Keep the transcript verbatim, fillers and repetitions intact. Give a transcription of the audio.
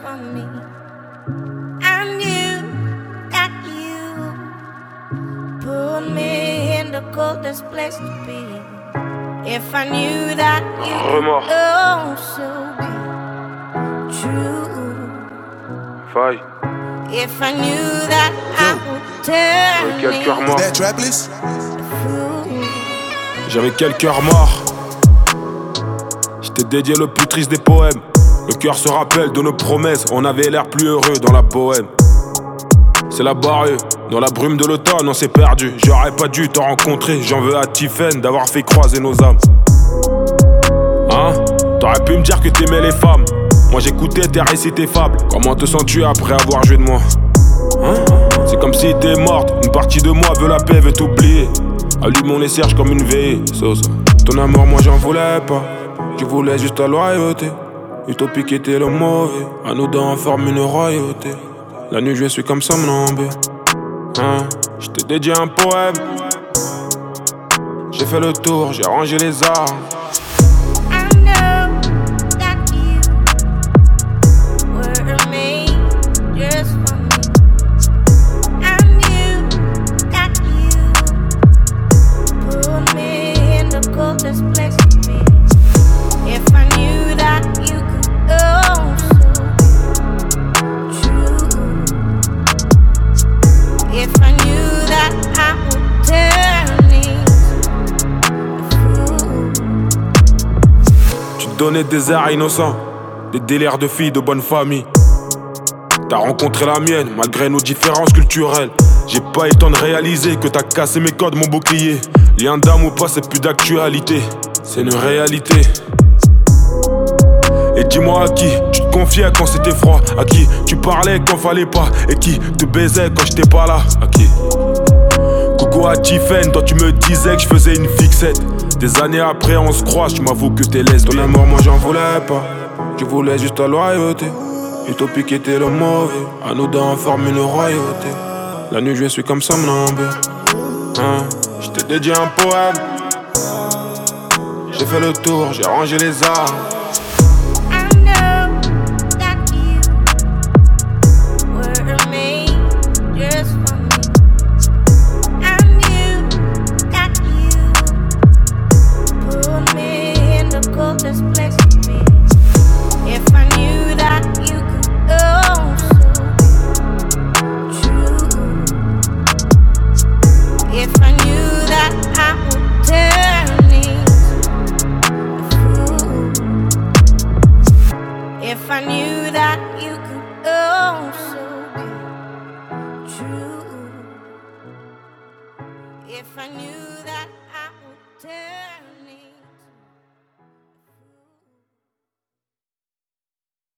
for me. I knew that you put me in the coldest place to be. If I knew that you Remords. could also be true. Faille. If I knew that I would turn Avec quel cœur mort. That trap list? J'avais quel cœur mort. J't'ai dédié le plus triste des poèmes. Le cœur se rappelle de nos promesses. On avait l'air plus heureux dans la bohème. C'est la barre, dans la brume de l'automne on s'est perdu. J'aurais pas dû te rencontrer. J'en veux à Tiffen d'avoir fait croiser nos âmes. Hein? T'aurais pu me dire que t'aimais les femmes. Moi j'écoutais tes récits, tes fables. Comment te sens-tu après avoir joué de moi? Hein? C'est comme si t'es morte. Une partie de moi veut la paix, veut t'oublier. Allumons les cierges comme une veillée. So, so. Ton amour moi j'en voulais pas. Je voulais juste ta loyauté. Utopique était le mauvais. À nous deux on forme une royauté. La nuit je suis comme somnambule. Hein? Je t'ai dédié un poème. J'ai fait le tour, j'ai rangé les armes. Donner des airs innocents, des délires de filles de bonne famille. T'as rencontré la mienne, malgré nos différences culturelles. J'ai pas eu le temps de réaliser que t'as cassé mes codes, mon bouclier. Lien d'âme ou pas, c'est plus d'actualité, c'est une réalité. Et dis-moi à qui tu te confiais quand c'était froid. À qui tu parlais quand fallait pas. Et qui te baisait quand j'étais pas là. À qui? Coucou à Tiffen, toi tu me disais que je faisais une fixette. Des années après on se croise, tu m'avoues que t'es lesbienne. Ton amour moi j'en voulais pas. Je voulais juste ta loyauté. Utopique était le mauvais. À nous deux on forme une royauté. La nuit je suis comme somnambule. Hein? Je t'ai dédié un poème. J'ai fait le tour, j'ai rangé les armes. If I knew that you could also be true. If I knew that I would tell